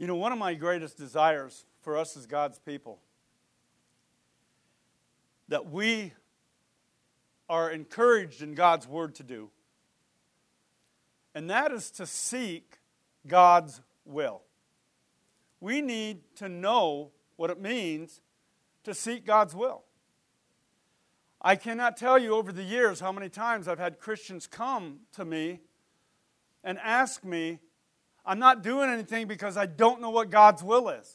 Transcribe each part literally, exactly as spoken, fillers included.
You know, one of my greatest desires for us as God's people, that we are encouraged in God's Word to do, and that is to seek God's will. We need to know what it means to seek God's will. I cannot tell you over the years how many times I've had Christians come to me and ask me, I'm not doing anything because I don't know what God's will is.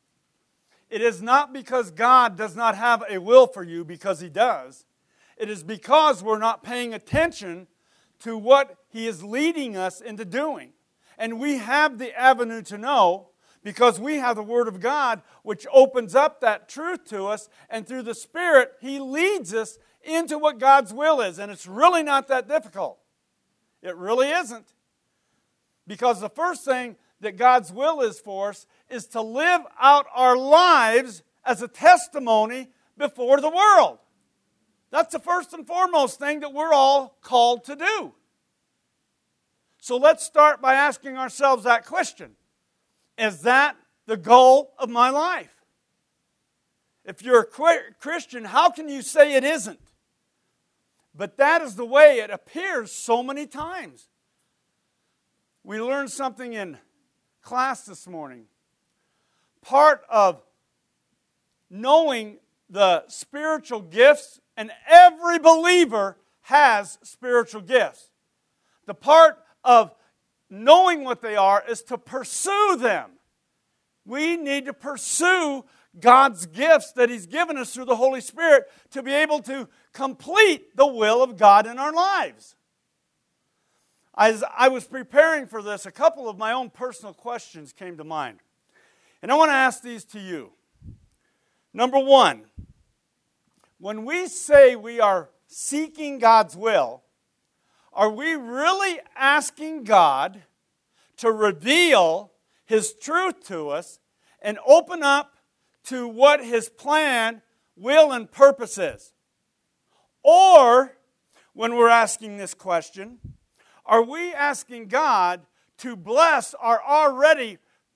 It is not because God does not have a will for you, because He does. It is because we're not paying attention to what He is leading us into doing. And we have the avenue to know because we have the Word of God, which opens up that truth to us, and through the Spirit, He leads us into what God's will is. And it's really not that difficult. It really isn't. Because the first thing that God's will is for us is to live out our lives as a testimony before the world. That's the first and foremost thing that we're all called to do. So let's start by asking ourselves that question. Is that the goal of my life? If you're a Christian, how can you say it isn't? But that is the way it appears so many times. We learned something in class this morning. Part of knowing the spiritual gifts, and every believer has spiritual gifts. The part of knowing what they are is to pursue them. We need to pursue God's gifts that He's given us through the Holy Spirit to be able to complete the will of God in our lives. As I was preparing for this, a couple of my own personal questions came to mind. And I want to ask these to you. Number one, when we say we are seeking God's will, are we really asking God to reveal His truth to us and open up to what His plan, will, and purpose is? Or, when we're asking this question, are we asking God to bless our already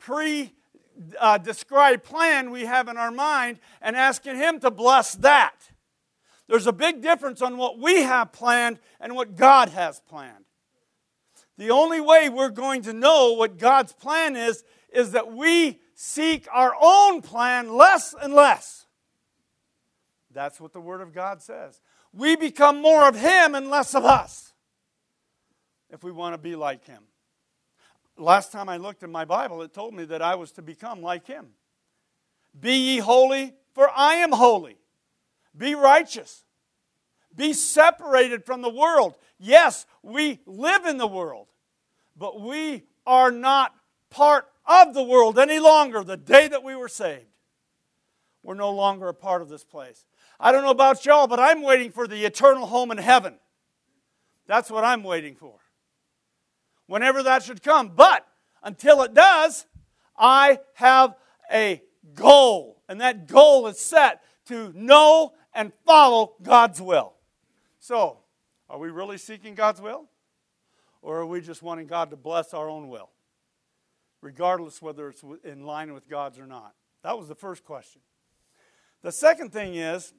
pre-described plan we have in our mind and asking Him to bless that? There's a big difference on what we have planned and what God has planned. The only way we're going to know what God's plan is, is that we seek our own plan less and less. That's what the Word of God says. We become more of Him and less of us if we want to be like Him. Last time I looked in my Bible, it told me that I was to become like Him. Be ye holy, for I am holy. Be righteous. Be separated from the world. Yes, we live in the world, but we are not part of the world any longer. The day that we were saved, we're no longer a part of this place. I don't know about y'all, but I'm waiting for the eternal home in heaven. That's what I'm waiting for. Whenever that should come. But until it does, I have a goal. And that goal is set to know and follow God's will. So, are we really seeking God's will? Or are we just wanting God to bless our own will? Regardless whether it's in line with God's or not. That was the first question. The second thing is,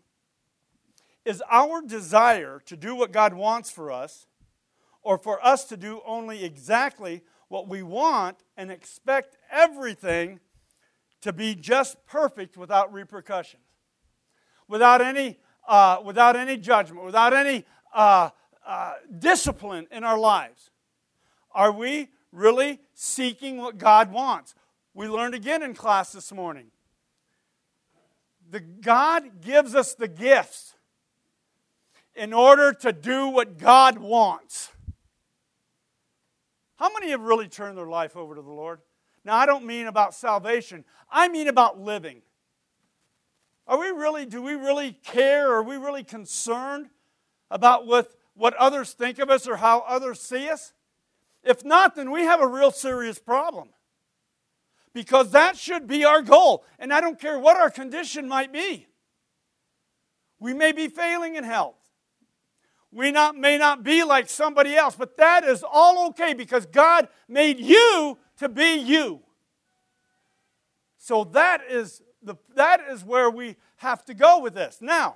is our desire to do what God wants for us, or for us to do only exactly what we want and expect everything to be just perfect without repercussions, without any, uh, without any judgment, without any uh, uh, discipline in our lives? Are we really seeking what God wants? We learned again in class this morning. The God gives us the gifts in order to do what God wants. How many have really turned their life over to the Lord? Now, I don't mean about salvation. I mean about living. Are we really, do we really care? Are we really concerned about what, what others think of us or how others see us? If not, then we have a real serious problem. Because that should be our goal. And I don't care what our condition might be. We may be failing in health. We not, may not be like somebody else, but that is all okay because God made you to be you. So that is the that is where we have to go with this. Now,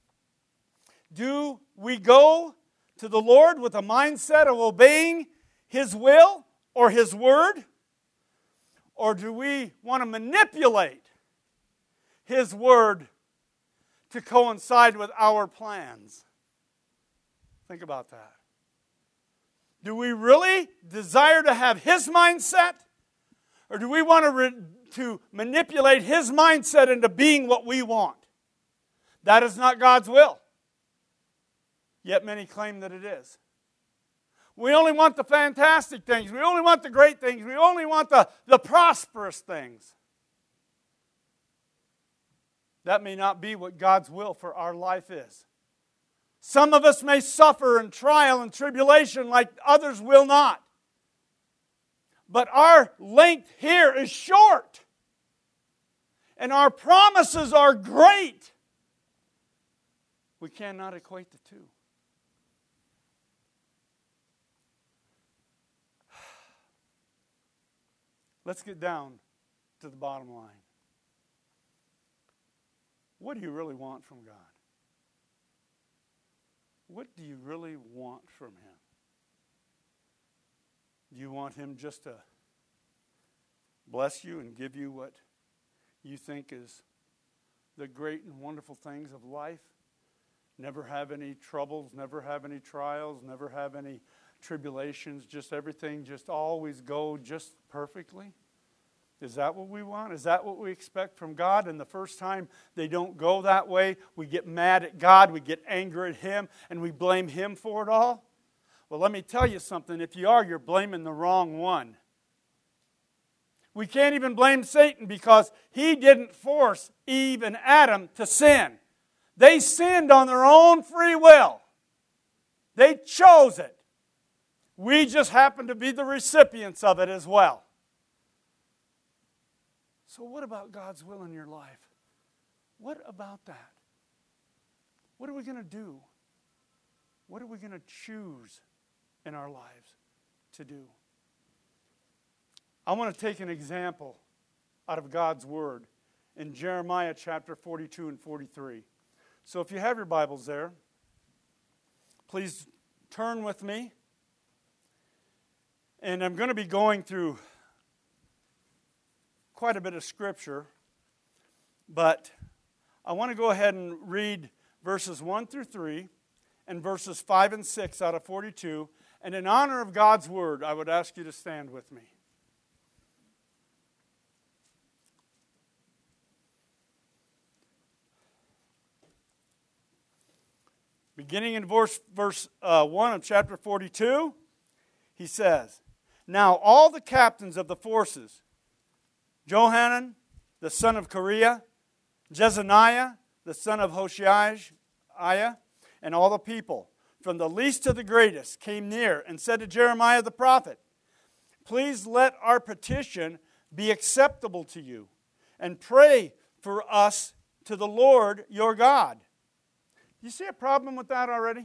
do we go to the Lord with a mindset of obeying His will or His word? Or do we want to manipulate His word to coincide with our plans? Think about that. Do we really desire to have His mindset? Or do we want to, re- to manipulate His mindset into being what we want? That is not God's will. Yet many claim that it is. We only want the fantastic things. We only want the great things. We only want the, the prosperous things. That may not be what God's will for our life is. Some of us may suffer in trial and tribulation like others will not. But our length here is short. And our promises are great. We cannot equate the two. Let's get down to the bottom line. What do you really want from God? What do you really want from Him? Do you want Him just to bless you and give you what you think is the great and wonderful things of life? Never have any troubles, never have any trials, never have any tribulations, just everything just always go just perfectly? Is that what we want? Is that what we expect from God? And the first time they don't go that way, we get mad at God, we get angry at Him, and we blame Him for it all? Well, let me tell you something. If you are, you're blaming the wrong one. We can't even blame Satan because he didn't force Eve and Adam to sin. They sinned on their own free will. They chose it. We just happen to be the recipients of it as well. So what about God's will in your life? What about that? What are we going to do? What are we going to choose in our lives to do? I want to take an example out of God's Word in Jeremiah chapter forty-two and forty-three. So if you have your Bibles there, please turn with me. And I'm going to be going through quite a bit of Scripture, but I want to go ahead and read verses one through three and verses five and six out of forty-two. And in honor of God's Word, I would ask you to stand with me. Beginning in verse, verse uh, one of chapter forty-two, he says, "Now all the captains of the forces, Johanan, the son of Kareah, Jezaniah, the son of Hoshaiah, and all the people, from the least to the greatest, came near and said to Jeremiah the prophet, 'Please let our petition be acceptable to you, and pray for us to the Lord your God.'" You see a problem with that already?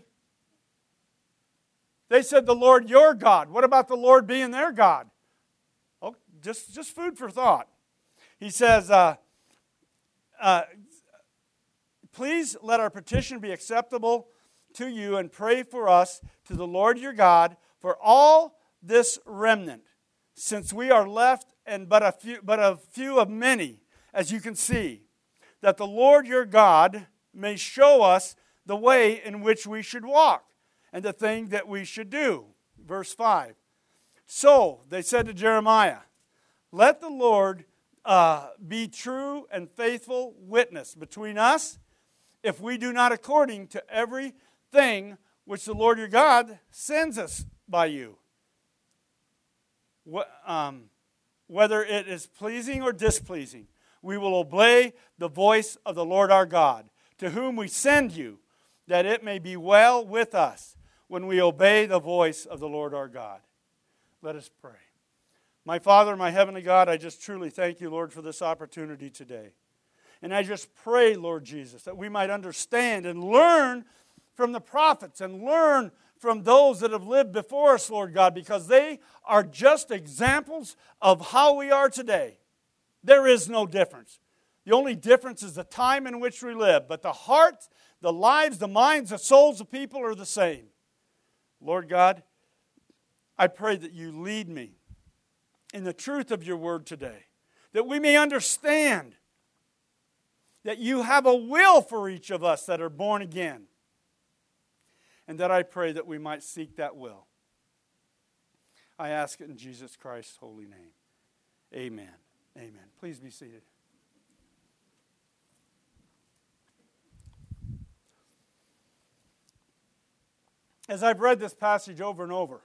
They said the Lord your God. What about the Lord being their God? Oh, just, just food for thought. He says, uh, uh, "Please let our petition be acceptable to you and pray for us to the Lord your God for all this remnant, since we are left and but a few, but a few of many, as you can see, that the Lord your God may show us the way in which we should walk and the thing that we should do." Verse five. "So they said to Jeremiah, 'Let the Lord uh, be true and faithful witness between us if we do not according to everything which the Lord your God sends us by you, What, um, whether it is pleasing or displeasing. We will obey the voice of the Lord our God, to whom we send you, that it may be well with us when we obey the voice of the Lord our God.'" Let us pray. My Father, my heavenly God, I just truly thank you, Lord, for this opportunity today. And I just pray, Lord Jesus, that we might understand and learn from the prophets and learn from those that have lived before us, Lord God, because they are just examples of how we are today. There is no difference. The only difference is the time in which we live. But the hearts, the lives, the minds, the souls of people are the same. Lord God, I pray that you lead me in the truth of your word today. That we may understand that you have a will for each of us that are born again. And that I pray that we might seek that will. I ask it in Jesus Christ's holy name. Amen. Amen. Please be seated. As I've read this passage over and over,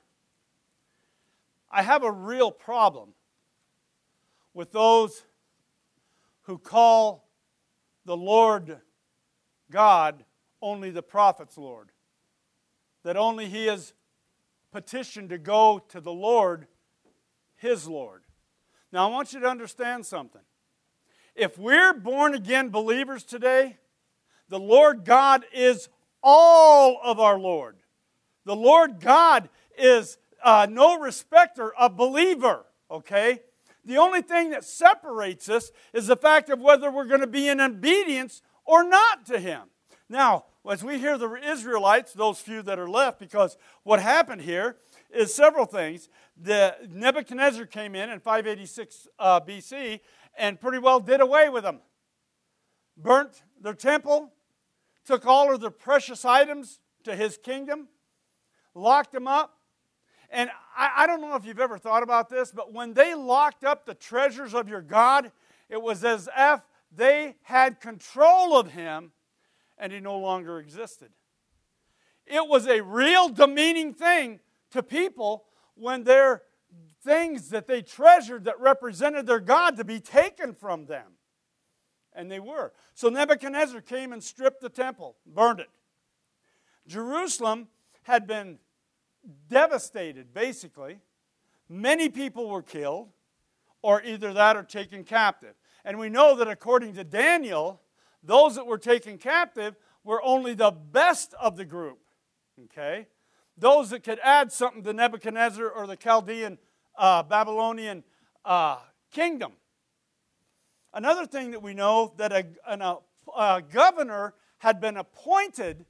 I have a real problem with those who call the Lord God only the prophet's Lord. That only he is petitioned to go to the Lord, his Lord. Now I want you to understand something. If we're born again believers today, the Lord God is all of our Lord. The Lord God is uh, no respecter of believer, okay? The only thing that separates us is the fact of whether we're going to be in obedience or not to him. Now, as we hear the Israelites, those few that are left, because what happened here is several things. The Nebuchadnezzar came in in five eighty-six uh, B C and pretty well did away with them. Burnt their temple, took all of their precious items to his kingdom, locked them up. And I, I don't know if you've ever thought about this, but when they locked up the treasures of your God, it was as if they had control of him and he no longer existed. It was a real demeaning thing to people when their things that they treasured that represented their God to be taken from them. And they were. So Nebuchadnezzar came and stripped the temple, burned it. Jerusalem had been devastated, basically. Many people were killed, or either that or taken captive. And we know that according to Daniel, those that were taken captive were only the best of the group. Okay? Those that could add something to Nebuchadnezzar or the Chaldean, uh, Babylonian uh, kingdom. Another thing that we know, that a, an, a, a governor had been appointed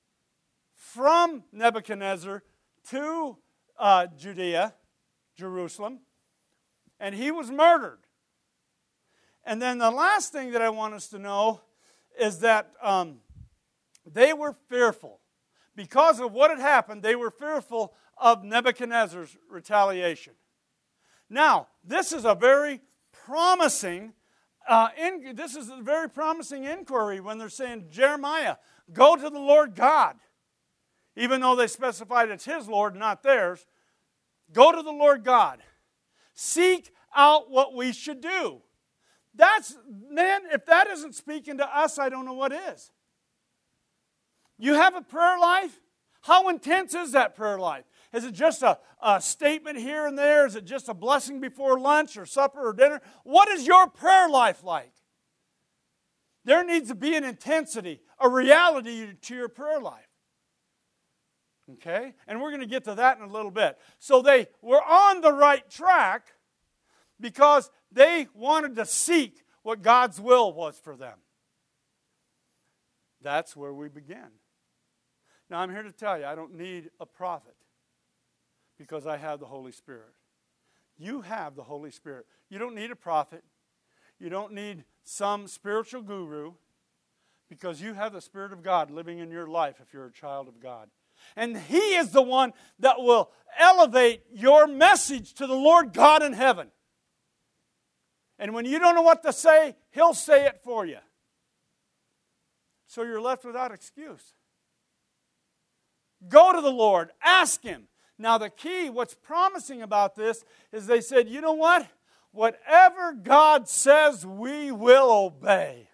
from Nebuchadnezzar to uh, Judea, Jerusalem, and he was murdered. And then the last thing that I want us to know is that um, they were fearful. Because of what had happened, they were fearful of Nebuchadnezzar's retaliation. Now, this is a very promising, uh, in, this is a very promising inquiry when they're saying, Jeremiah, go to the Lord God. Even though they specified it's his Lord, not theirs. Go to the Lord God. Seek out what we should do. That's, man, if that isn't speaking to us, I don't know what is. You have a prayer life? How intense is that prayer life? Is it just a, a statement here and there? Is it just a blessing before lunch or supper or dinner? What is your prayer life like? There needs to be an intensity, a reality to your prayer life. Okay? And we're going to get to that in a little bit. So they were on the right track because they wanted to seek what God's will was for them. That's where we begin. Now, I'm here to tell you, I don't need a prophet because I have the Holy Spirit. You have the Holy Spirit. You don't need a prophet. You don't need some spiritual guru because you have the Spirit of God living in your life if you're a child of God. And He is the one that will elevate your message to the Lord God in heaven. And when you don't know what to say, He'll say it for you. So you're left without excuse. Go to the Lord. Ask Him. Now the key, what's promising about this, is they said, you know what? Whatever God says, we will obey.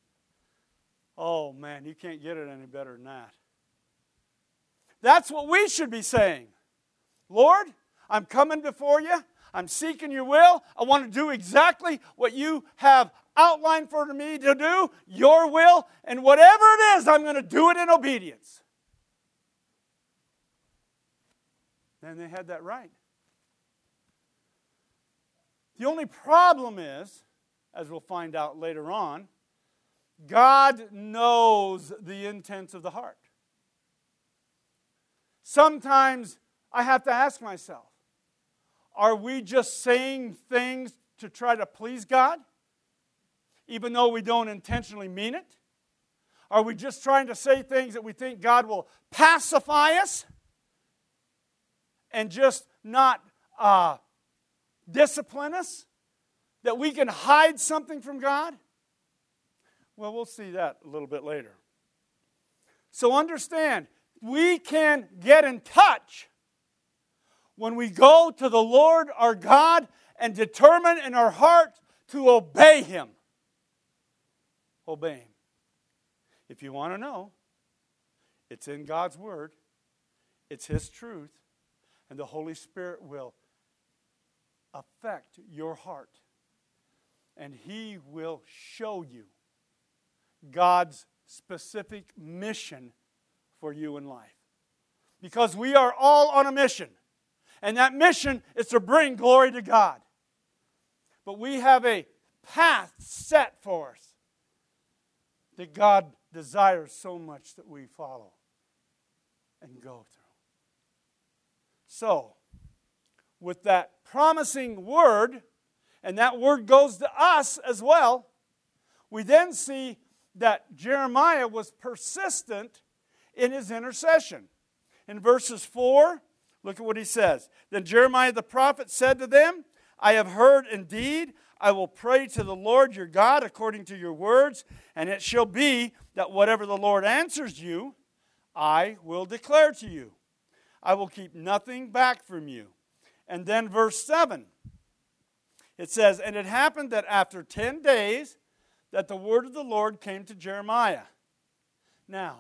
Oh man, you can't get it any better than that. That's what we should be saying. Lord, I'm coming before you. I'm seeking your will. I want to do exactly what you have outlined for me to do, your will, and whatever it is, I'm going to do it in obedience. And they had that right. The only problem is as we'll find out later on, God knows the intents of the heart. Sometimes I have to ask myself, are we just saying things to try to please God, even though we don't intentionally mean it? Are we just trying to say things that we think God will pacify us and just not uh, discipline us? That we can hide something from God? Well, we'll see that a little bit later. So understand, we can get in touch when we go to the Lord our God and determine in our heart to obey Him. Obey Him. If you want to know, it's in God's Word. It's His truth. And the Holy Spirit will affect your heart. And He will show you God's specific mission for you in life. Because we are all on a mission. And that mission is to bring glory to God. But we have a path set for us that God desires so much that we follow and go through. So, with that promising word, and that word goes to us as well, we then see that Jeremiah was persistent in his intercession. In verses four, look at what he says. Then Jeremiah the prophet said to them, I have heard indeed, I will pray to the Lord your God according to your words, and it shall be that whatever the Lord answers you, I will declare to you. I will keep nothing back from you. And then verse seven, it says, and it happened that after ten days, that the word of the Lord came to Jeremiah. Now,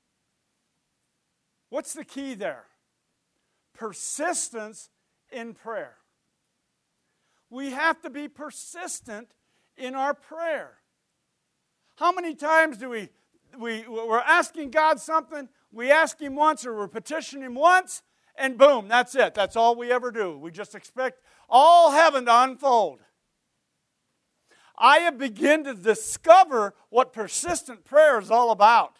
what's the key there? Persistence in prayer. We have to be persistent in our prayer. How many times do we, we, we're asking God something, we ask Him once or we're petitioning Him once, and boom, that's it. That's all we ever do. We just expect all heaven to unfold. I have begun to discover what persistent prayer is all about.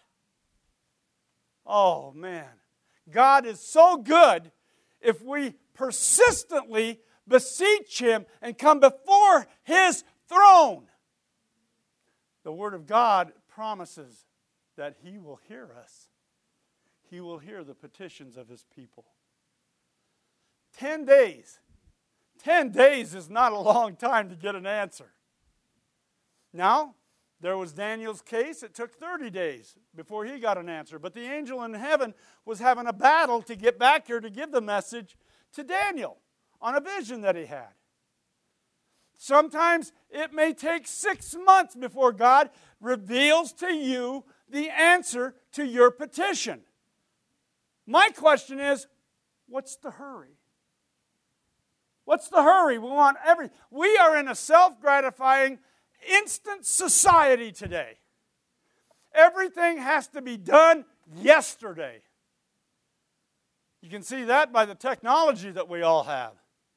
Oh, man. God is so good if we persistently beseech Him and come before His throne. The Word of God promises that He will hear us. He will hear the petitions of His people. Ten days. Ten days is not a long time to get an answer. Now, there was Daniel's case. It took thirty days before he got an answer. But the angel in heaven was having a battle to get back here to give the message to Daniel on a vision that he had. Sometimes it may take six months before God reveals to you the answer to your petition. My question is, what's the hurry? What's the hurry? We want every. We are in a self-gratifying, instant society today. Everything has to be done yesterday. You can see that by the technology that we all have.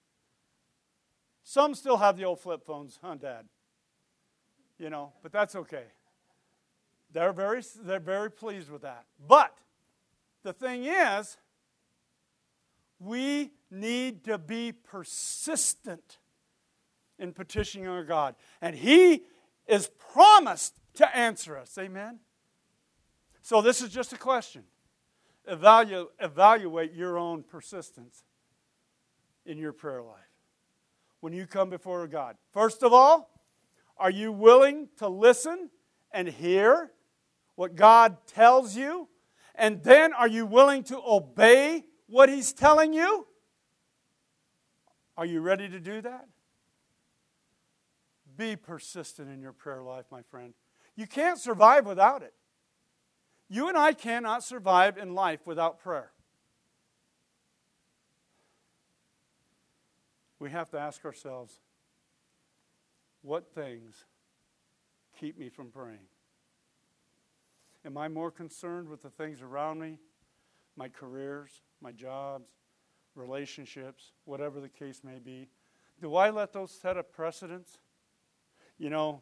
Some still have the old flip phones, huh, Dad? You know, but that's okay. They're very, they're very pleased with that. But the thing is, we need to be persistent in petitioning our God. And He is promised to answer us. Amen? So this is just a question. Evaluate, evaluate your own persistence in your prayer life when you come before God. First of all, are you willing to listen and hear what God tells you? And then are you willing to obey what He's telling you? Are you ready to do that? Be persistent in your prayer life, my friend. You can't survive without it. You and I cannot survive in life without prayer. We have to ask ourselves, what things keep me from praying? Am I more concerned with the things around me, my careers, my jobs, relationships, whatever the case may be? Do I let those set a precedence? You know,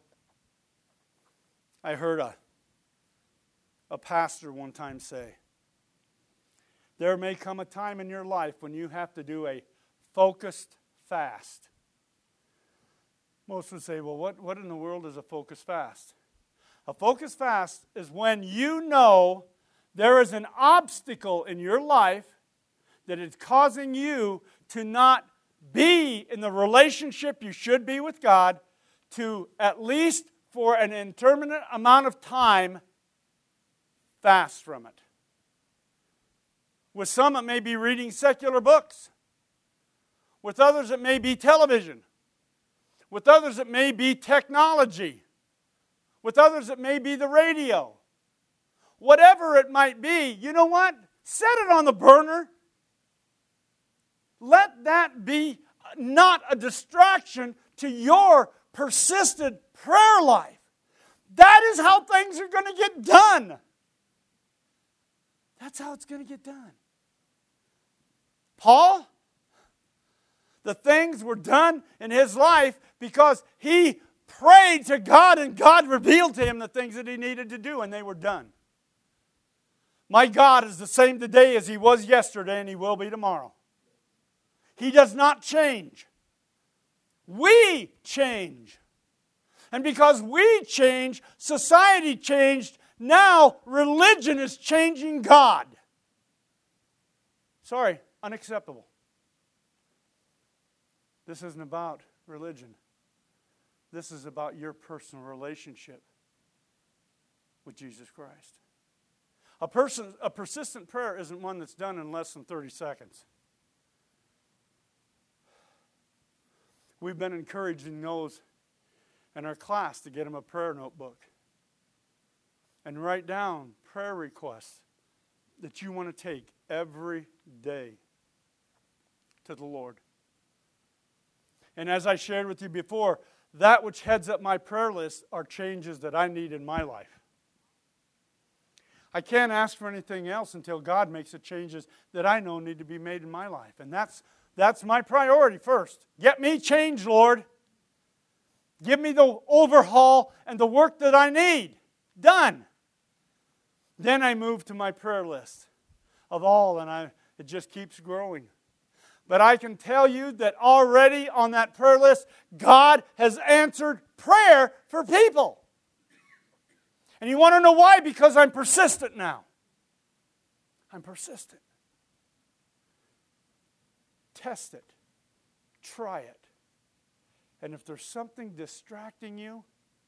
I heard a, a pastor one time say, there may come a time in your life when you have to do a focused fast. Most would say, well, what, what in the world is a focused fast? A focused fast is when you know there is an obstacle in your life that is causing you to not be in the relationship you should be with God, to at least for an indeterminate amount of time fast from it. With some, it may be reading secular books. With others, it may be television. With others, it may be technology. With others, it may be the radio. Whatever it might be, you know what? Set it on the burner. Let that be not a distraction to your persistent prayer life. That is how things are going to get done. That's how it's going to get done. Paul, the things were done in his life because he prayed to God and God revealed to him the things that he needed to do and they were done. My God is the same today as He was yesterday and He will be tomorrow. He does not change. We change. And because we change, society changed. Now religion is changing God. Sorry, unacceptable. This isn't about religion. This is about your personal relationship with Jesus Christ. A person, a persistent prayer isn't one that's done in less than thirty seconds. We've been encouraging those in our class to get them a prayer notebook and write down prayer requests that you want to take every day to the Lord. And as I shared with you before, that which heads up my prayer list are changes that I need in my life. I can't ask for anything else until God makes the changes that I know need to be made in my life. And that's that's my priority first. Get me changed, Lord. Give me the overhaul and the work that I need. Done. Then I move to my prayer list of all, and I it just keeps growing. But I can tell you that already on that prayer list, God has answered prayer for people. And you want to know why? Because I'm persistent now. I'm persistent. Test it. Try it. And if there's something distracting you,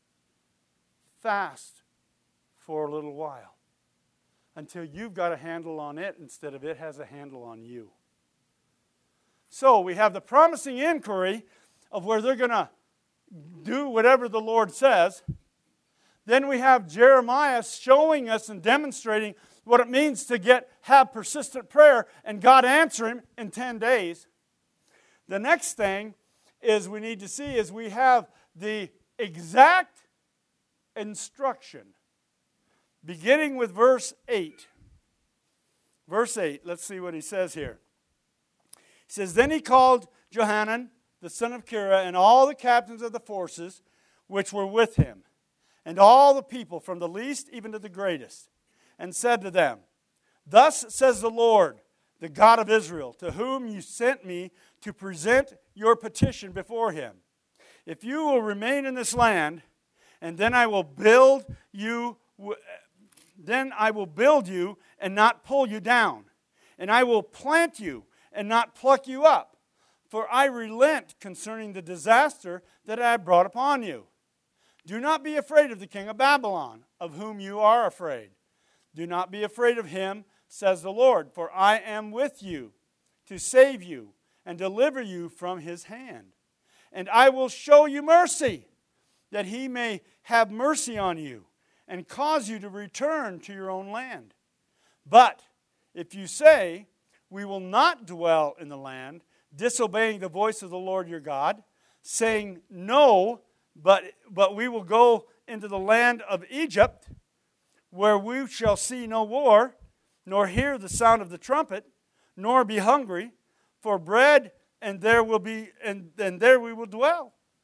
fast for a little while until you've got a handle on it instead of it has a handle on you. So we have the promising inquiry of where they're going to do whatever the Lord says. Then we have Jeremiah showing us and demonstrating what it means to get have persistent prayer and God answer him in ten days. The next thing is we need to see is we have the exact instruction beginning with verse eight. Verse eight, let's see what he says here. He says, then he called Johanan, the son of Kira, and all the captains of the forces which were with him, and all the people from the least even to the greatest, and said to them, thus says the Lord, the God of Israel, to whom you sent me to present your petition before him. If you will remain in this land, and then I will build you, then I will build you and not pull you down, and I will plant you and not pluck you up, for I relent concerning the disaster that I have brought upon you. Do not be afraid of the king of Babylon, of whom you are afraid. Do not be afraid of him, says the Lord, for I am with you to save you and deliver you from his hand. And I will show you mercy, that he may have mercy on you and cause you to return to your own land. But if you say, we will not dwell in the land, disobeying the voice of the Lord your God, saying, no, but, but we will go into the land of Egypt, where we shall see no war, nor hear the sound of the trumpet, nor be hungry for bread, and there will be and, and there we will dwell.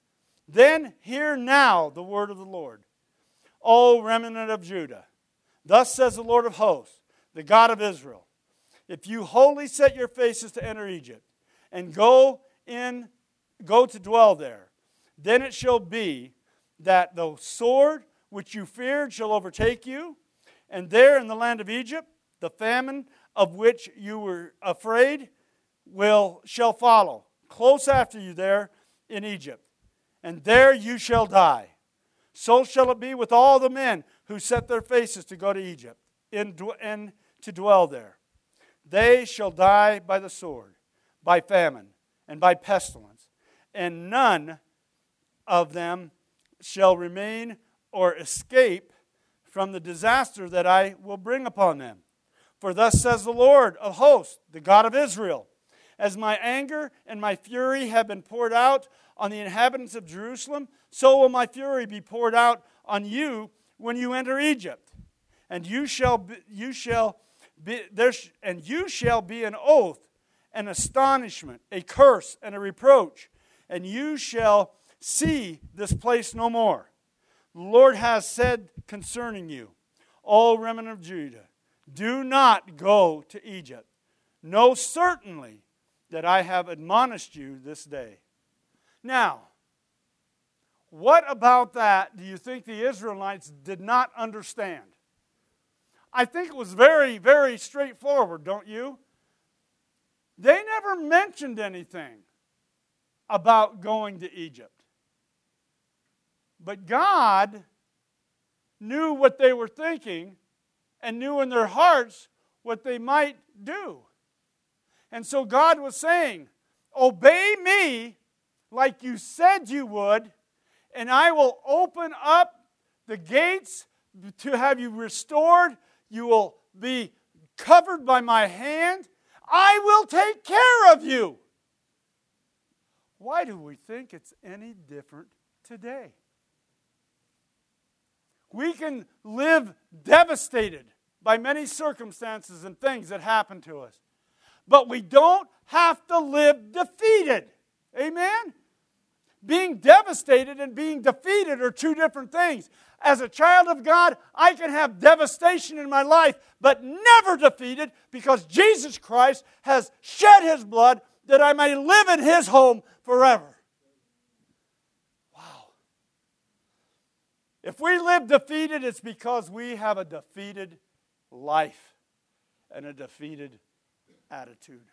Then hear now the word of the Lord, O remnant of Judah. Thus says the Lord of hosts, the God of Israel, if you wholly set your faces to enter Egypt, and go in, go to dwell there, then it shall be that the sword which you feared shall overtake you, and there in the land of Egypt, the famine of which you were afraid will shall follow, close after you there in Egypt, and there you shall die. So shall it be with all the men who set their faces to go to Egypt, and to dwell there. They shall die by the sword, by famine, and by pestilence, and none of them shall remain or escape from the disaster that I will bring upon them. For thus says the Lord of hosts, the God of Israel, as my anger and my fury have been poured out on the inhabitants of Jerusalem, so will my fury be poured out on you when you enter Egypt. And you shall be, you shall be there, and you shall be an oath, an astonishment, a curse, and a reproach. And you shall see this place no more. The Lord has said concerning you, O remnant of Judah, do not go to Egypt. Know certainly that I have admonished you this day. Now, what about that do you think the Israelites did not understand? I think it was very, very straightforward, don't you? They never mentioned anything about going to Egypt. But God knew what they were thinking and knew in their hearts what they might do. And so God was saying, obey me like you said you would, and I will open up the gates to have you restored. You will be covered by my hand. I will take care of you. Why do we think it's any different today? We can live devastated by many circumstances and things that happen to us. But we don't have to live defeated. Amen? Being devastated and being defeated are two different things. As a child of God, I can have devastation in my life, but never defeated, because Jesus Christ has shed His blood that I may live in His home forever. Wow. If we live defeated, it's because we have a defeated life and a defeated attitude.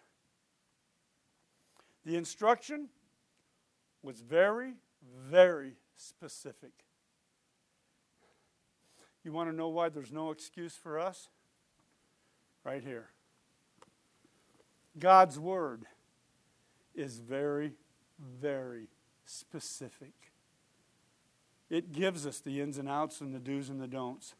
The instruction was very, very specific. You want to know why there's no excuse for us? Right here. God's Word is very, very specific. It gives us the ins and outs and the do's and the don'ts.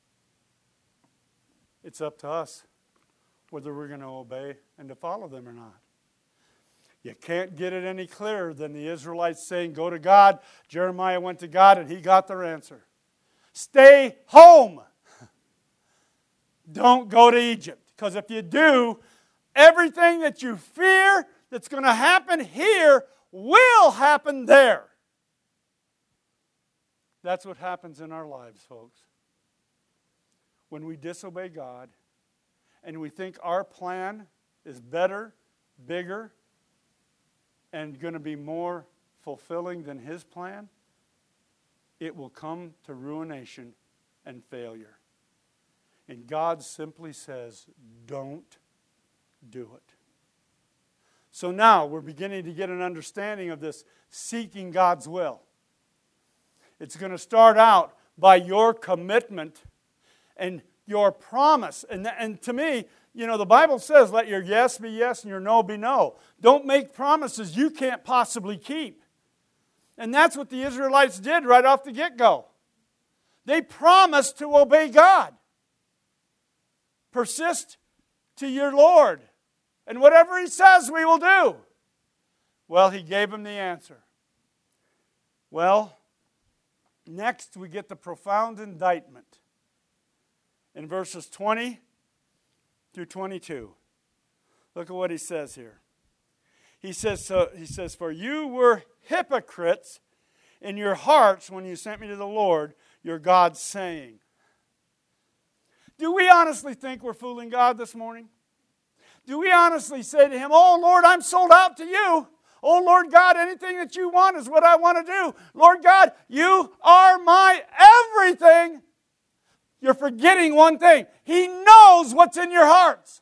It's up to us whether we're going to obey and to follow them or not. You can't get it any clearer than the Israelites saying, go to God. Jeremiah went to God and he got their answer. Stay home. Don't go to Egypt. Because if you do, everything that you fear that's going to happen here will happen there. That's what happens in our lives, folks. When we disobey God and we think our plan is better, bigger, and going to be more fulfilling than His plan, it will come to ruination and failure. And God simply says, don't do it. So now we're beginning to get an understanding of this seeking God's will. It's going to start out by your commitment and your promise. And, and to me, you know, the Bible says, let your yes be yes and your no be no. Don't make promises you can't possibly keep. And that's what the Israelites did right off the get-go. They promised to obey God. Persist to your Lord. And whatever He says, we will do. Well, He gave them the answer. Well, next we get the profound indictment in verses twenty through twenty-two. Look at what He says here. He says, so, he says, for you were hypocrites in your hearts when you sent me to the Lord, your God, saying. Do we honestly think we're fooling God this morning? Do we honestly say to Him, oh Lord, I'm sold out to you. Oh Lord God, anything that you want is what I want to do. Lord God, you are my everything. You're forgetting one thing. He knows what's in your hearts.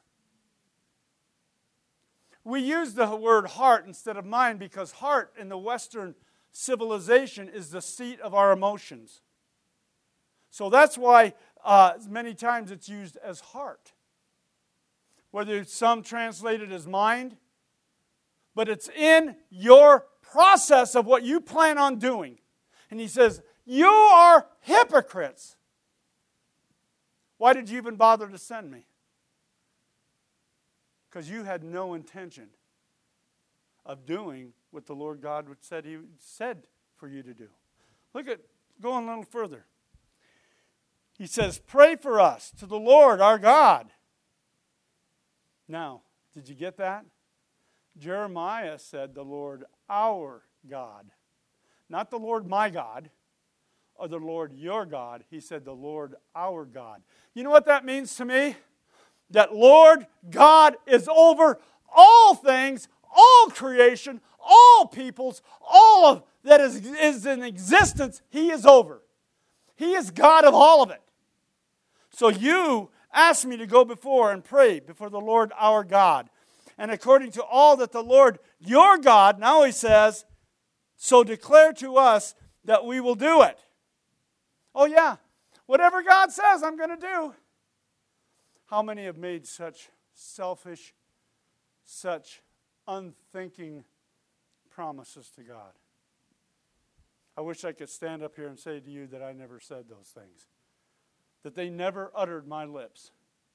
We use the word heart instead of mind because heart in the Western civilization is the seat of our emotions. So that's why uh, many times it's used as heart. Whether some translate it as mind, but it's in your process of what you plan on doing. And He says, you are hypocrites. Why did you even bother to send me? Because you had no intention of doing what the Lord God said He said for you to do. Look at, going a little further. He says, pray for us to the Lord our God. Now, did you get that? Jeremiah said the Lord our God. Not the Lord my God or the Lord your God. He said the Lord our God. You know what that means to me? That Lord God is over all things, all creation, all peoples, all of that is, is in existence, He is over. He is God of all of it. So you asked me to go before and pray before the Lord our God. And according to all that the Lord your God, now He says, so declare to us that we will do it. Oh yeah, whatever God says I'm going to do. How many have made such selfish, such unthinking promises to God? I wish I could stand up here and say to you that I never said those things. That they never uttered my lips.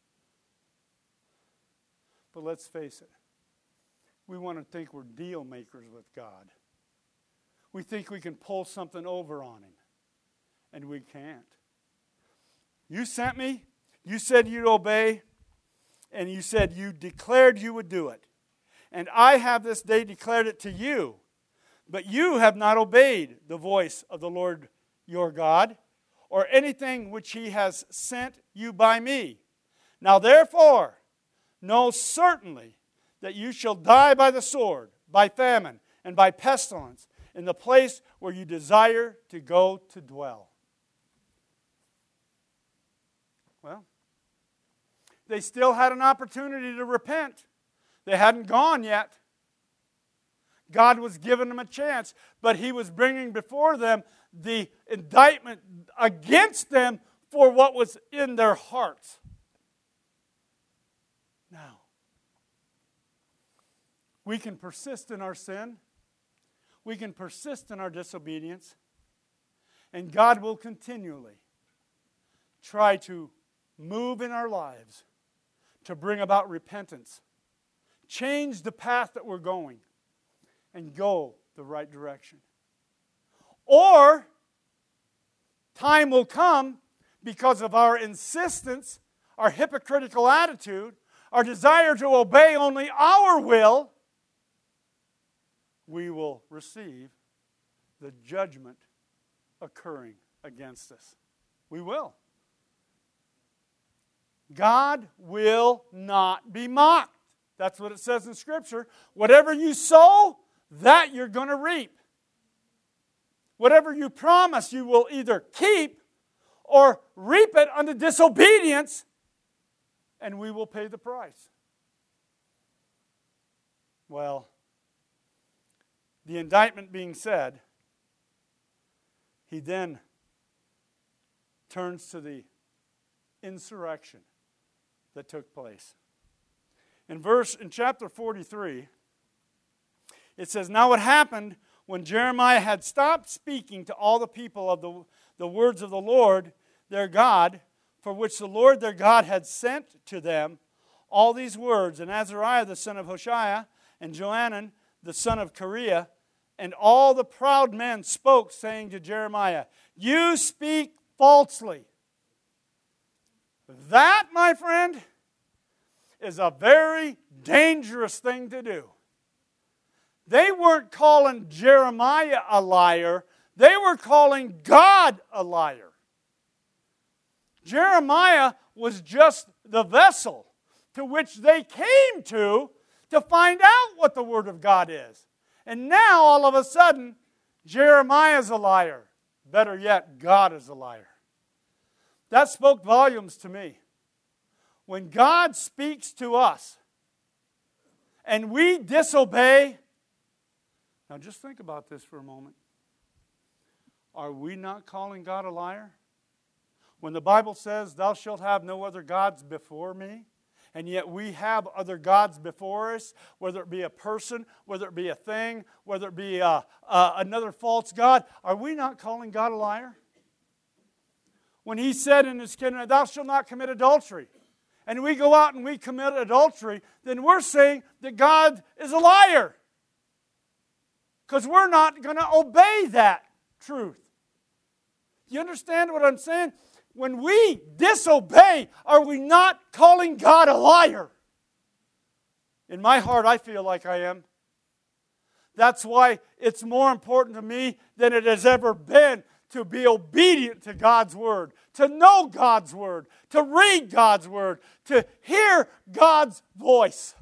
But let's face it. We want to think we're deal makers with God. We think we can pull something over on Him. And we can't. You sent me. You said you'd obey, and you said you declared you would do it. And I have this day declared it to you, but you have not obeyed the voice of the Lord your God, or anything which He has sent you by me. Now therefore, know certainly that you shall die by the sword, by famine, and by pestilence, in the place where you desire to go to dwell. Well, they still had an opportunity to repent. They hadn't gone yet. God was giving them a chance, but He was bringing before them the indictment against them for what was in their hearts. Now, we can persist in our sin. We can persist in our disobedience. And God will continually try to move in our lives to bring about repentance. Change the path that we're going and go the right direction. Or, time will come because of our insistence, our hypocritical attitude, our desire to obey only our will, we will receive the judgment occurring against us. We will. God will not be mocked. That's what it says in Scripture. Whatever you sow, that you're going to reap. Whatever you promise, you will either keep or reap it unto disobedience, and we will pay the price. Well, the indictment being said, he then turns to the insurrection that took place. In verse, in chapter forty-three, it says, now it happened when Jeremiah had stopped speaking to all the people of the, the words of the Lord their God, for which the Lord their God had sent to them all these words, and Azariah the son of Hoshea, and Johanan the son of Kareah, and all the proud men spoke, saying to Jeremiah, you speak falsely. That, my friend, is a very dangerous thing to do. They weren't calling Jeremiah a liar. They were calling God a liar. Jeremiah was just the vessel to which they came to to find out what the Word of God is. And now, all of a sudden, Jeremiah is a liar. Better yet, God is a liar. That spoke volumes to me. When God speaks to us and we disobey, now just think about this for a moment. Are we not calling God a liar? When the Bible says, thou shalt have no other gods before me, and yet we have other gods before us, whether it be a person, whether it be a thing, whether it be uh, uh, another false god, are we not calling God a liar? When He said in His kingdom, thou shalt not commit adultery, and we go out and we commit adultery, then we're saying that God is a liar. Because we're not going to obey that truth. You understand what I'm saying? When we disobey, are we not calling God a liar? In my heart, I feel like I am. That's why it's more important to me than it has ever been to be obedient to God's Word, to know God's Word, to read God's Word, to hear God's voice.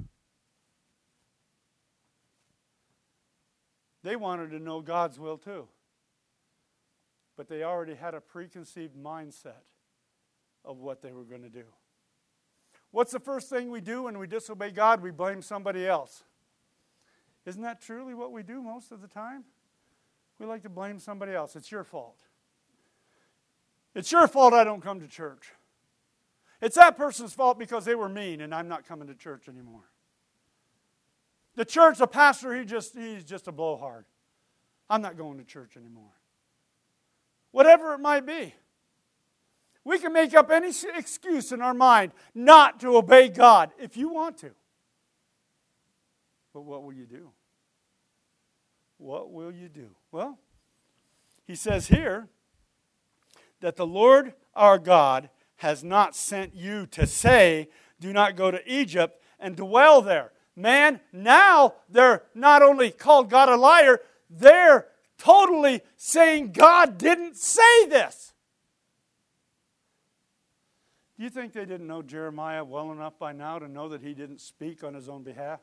They wanted to know God's will too. But they already had a preconceived mindset of what they were going to do. What's the first thing we do when we disobey God? We blame somebody else. Isn't that truly what we do most of the time? We like to blame somebody else. It's your fault. It's your fault I don't come to church. It's that person's fault because they were mean and I'm not coming to church anymore. The church, the pastor, he just he's just a blowhard. I'm not going to church anymore. Whatever it might be. We can make up any excuse in our mind not to obey God if you want to. But what will you do? What will you do? Well, He says here that the Lord our God has not sent you to say, do not go to Egypt and dwell there. Man, now they're not only called God a liar, they're totally saying God didn't say this. Do you think they didn't know Jeremiah well enough by now to know that he didn't speak on his own behalf?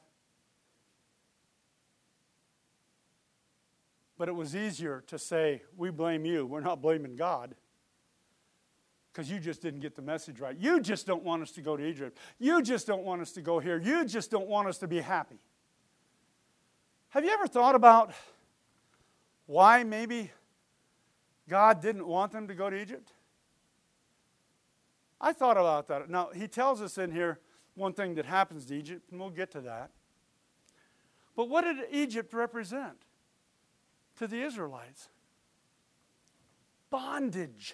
But it was easier to say, we blame you. We're not blaming God. Because you just didn't get the message right. You just don't want us to go to Egypt. You just don't want us to go here. You just don't want us to be happy. Have you ever thought about why maybe God didn't want them to go to Egypt? I thought about that. Now, He tells us in here one thing that happens to Egypt, and we'll get to that. But what did Egypt represent to the Israelites? Bondage.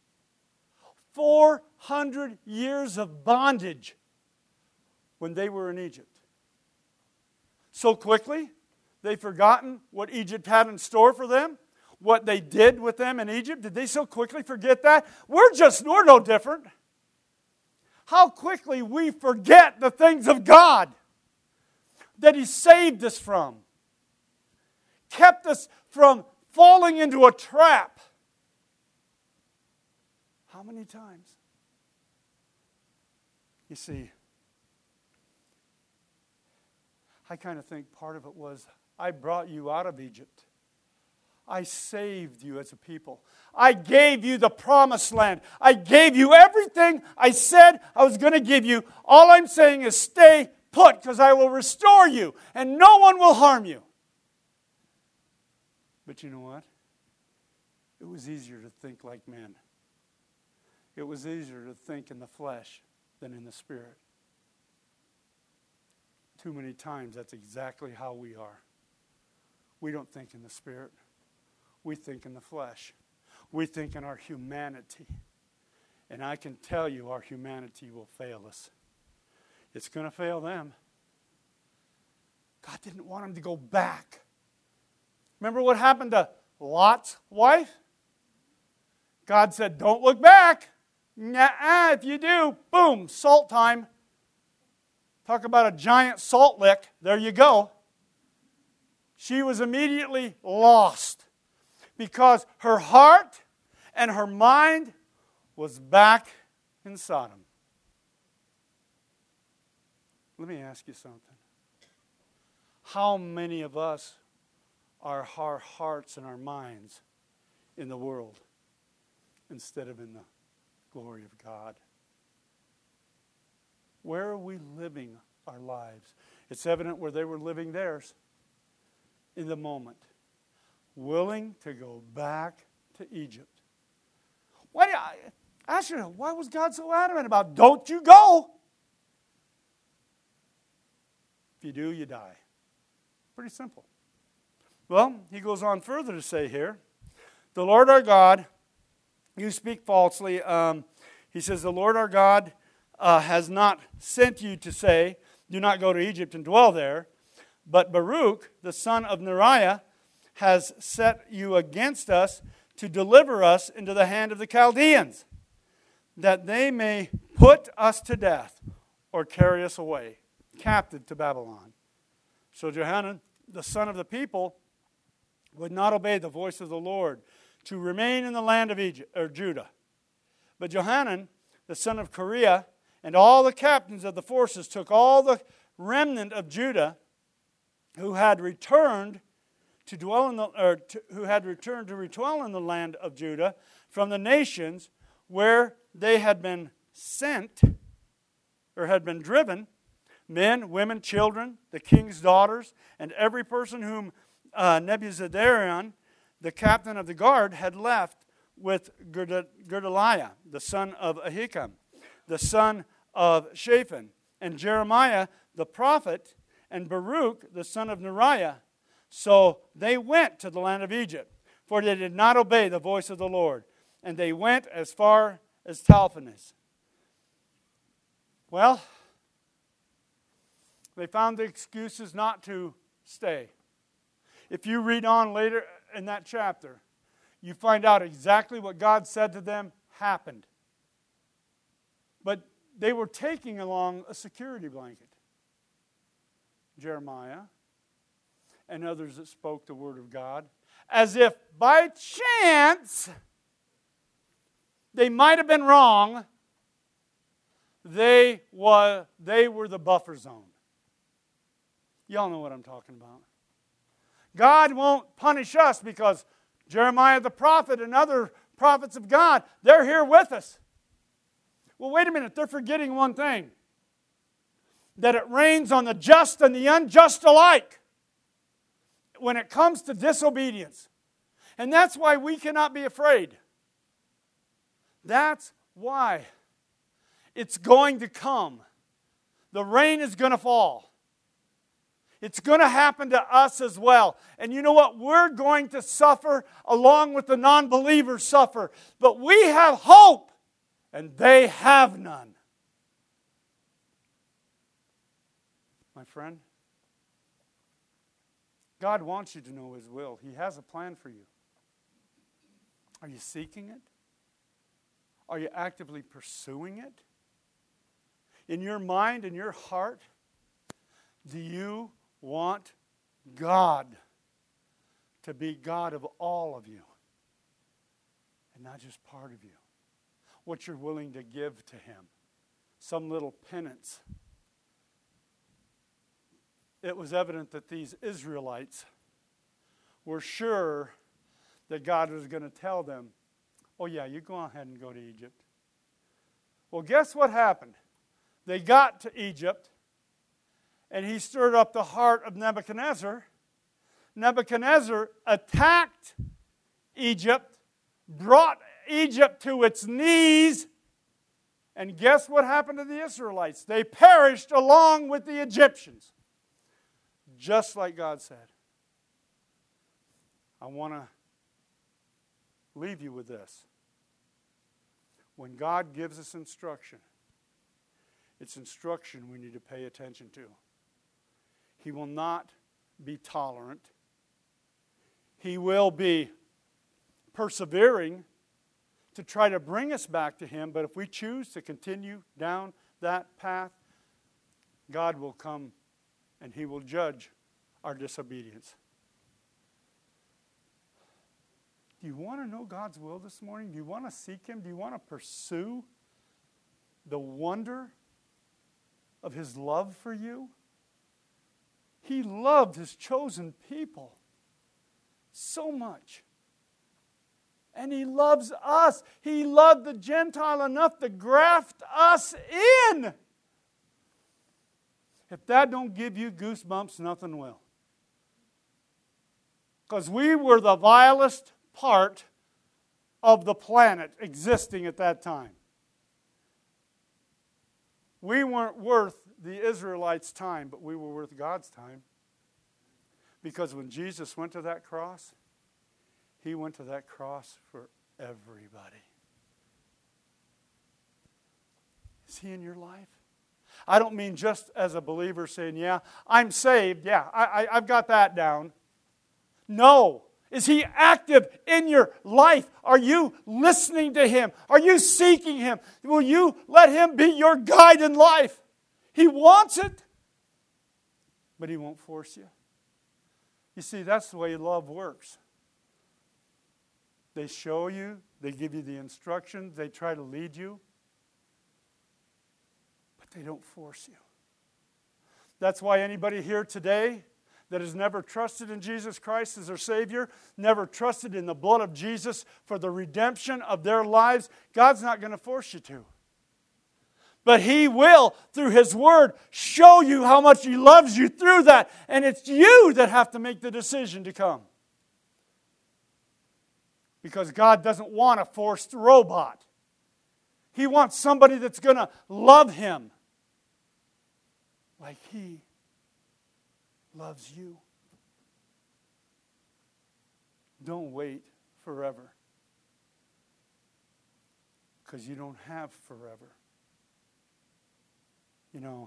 four hundred years of bondage when they were in Egypt. So quickly, they've forgotten what Egypt had in store for them, what they did with them in Egypt. Did they so quickly forget that? We're just, we're no different. How quickly we forget the things of God that He saved us from, kept us from falling into a trap. How many times? You see, I kind of think part of it was, I brought you out of Egypt. I saved you as a people. I gave you the promised land. I gave you everything I said I was going to give you. All I'm saying is stay put, because I will restore you, and no one will harm you. But you know what? It was easier to think like men. It was easier to think in the flesh than in the Spirit. Too many times, that's exactly how we are. We don't think in the Spirit. We think in the flesh. We think in our humanity. And I can tell you our humanity will fail us. It's going to fail them. God didn't want them to go back. Remember what happened to Lot's wife? God said, don't look back. Nuh-uh, if you do, boom, salt time. Talk about a giant salt lick. There you go. She was immediately lost because her heart and her mind was back in Sodom. Let me ask you something. How many of us are our hearts and our minds in the world instead of in the glory of God? Where are we living our lives? It's evident where they were living theirs in the moment. Willing to go back to Egypt. Why do I ask you, why was God so adamant about don't you go? If you do, you die. Pretty simple. Well, he goes on further to say here, the Lord our God, you speak falsely. Um, he says, the Lord our God uh, has not sent you to say, do not go to Egypt and dwell there. But Baruch, the son of Neriah, has set you against us to deliver us into the hand of the Chaldeans, that they may put us to death or carry us away, captive to Babylon. So Johanan, the son of the people, would not obey the voice of the Lord to remain in the land of Egypt or Judah. But Johanan, the son of Kareah, and all the captains of the forces took all the remnant of Judah who had returned to dwell in the or to, who had returned to dwell in the land of Judah from the nations where they had been sent or had been driven, men, women, children, the king's daughters, and every person whom uh, Nebuzaradan, the captain of the guard, had left with Gedaliah, the son of Ahikam, the son of Shaphan, and Jeremiah the prophet, and Baruch the son of Neriah. So they went to the land of Egypt, for they did not obey the voice of the Lord, and they went as far as Talphanes. Well, they found the excuses not to stay. If you read on later in that chapter, you find out exactly what God said to them happened. But they were taking along a security blanket. Jeremiah and others that spoke the word of God, as if by chance they might have been wrong, they were, they were the buffer zone. Y'all know what I'm talking about. God won't punish us because Jeremiah the prophet and other prophets of God, they're here with us. Well, wait a minute, they're forgetting one thing. That it rains on the just and the unjust alike when it comes to disobedience. And that's why we cannot be afraid. That's why it's going to come. The rain is going to fall. It's going to happen to us as well. And you know what? We're going to suffer along with the non-believers suffer. But we have hope, and they have none. My friend, God wants you to know His will. He has a plan for you. Are you seeking it? Are you actively pursuing it? In your mind and your heart, do you want God to be God of all of you and not just part of you? What you're willing to give to Him. Some little penance. It was evident that these Israelites were sure that God was going to tell them, oh yeah, you go ahead and go to Egypt. Well, guess what happened? They got to Egypt, and he stirred up the heart of Nebuchadnezzar. Nebuchadnezzar attacked Egypt, brought Egypt to its knees, and guess what happened to the Israelites? They perished along with the Egyptians. Just like God said. I want to leave you with this. When God gives us instruction, it's instruction we need to pay attention to. He will not be tolerant. He will be persevering to try to bring us back to Him, but if we choose to continue down that path, God will come and He will judge our disobedience. Do you want to know God's will this morning? Do you want to seek Him? Do you want to pursue the wonder of His love for you? He loved His chosen people so much. And He loves us. He loved the Gentile enough to graft us in. If that don't give you goosebumps, nothing will. Because we were the vilest part of the planet existing at that time. We weren't worth the Israelites' time, but we were worth God's time. Because when Jesus went to that cross, He went to that cross for everybody. Is He in your life? I don't mean just as a believer saying, yeah, I'm saved. Yeah, I, I, I've got that down. No. Is He active in your life? Are you listening to Him? Are you seeking Him? Will you let Him be your guide in life? He wants it, but He won't force you. You see, that's the way love works. They show you, they give you the instructions, they try to lead you, but they don't force you. That's why anybody here today that has never trusted in Jesus Christ as their Savior, never trusted in the blood of Jesus for the redemption of their lives, God's not going to force you to. But He will, through His Word, show you how much He loves you through that. And it's you that have to make the decision to come. Because God doesn't want a forced robot. He wants somebody that's going to love Him like He loves you. Don't wait forever. Because you don't have forever. You know,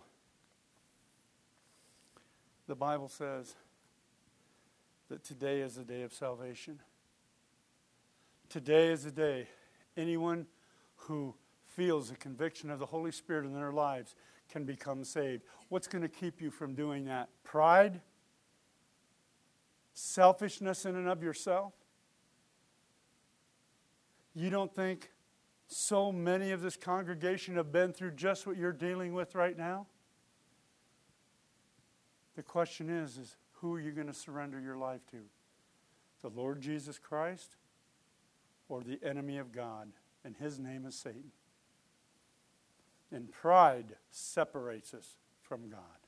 the Bible says that today is the day of salvation. Today is the day anyone who feels the conviction of the Holy Spirit in their lives can become saved. What's going to keep you from doing that? Pride? Selfishness in and of yourself? You don't think so many of this congregation have been through just what you're dealing with right now? The question is, is who are you going to surrender your life to? The Lord Jesus Christ or the enemy of God? And his name is Satan. And pride separates us from God.